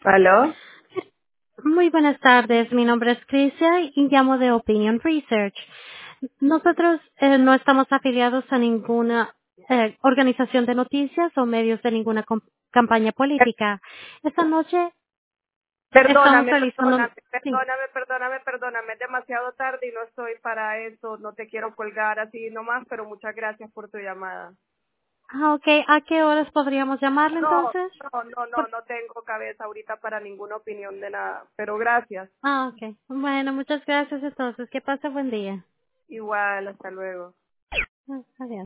¿Aló? Muy buenas tardes, mi nombre es Crisia y llamo de Opinion Research. Nosotros no estamos afiliados a ninguna organización de noticias o medios de ninguna campaña Per- política. Esta noche estamos Perdóname, realizando... perdóname, Sí. perdóname, perdóname, perdóname. Es demasiado tarde y no estoy para eso. No te quiero colgar así nomás, pero muchas gracias por tu llamada. Ah, ok. ¿A qué horas podríamos llamarle No, entonces? no tengo cabeza ahorita para ninguna opinión de nada. Pero gracias. Ok. Bueno, muchas gracias entonces. Que pase buen día. Igual, hasta luego. Adiós.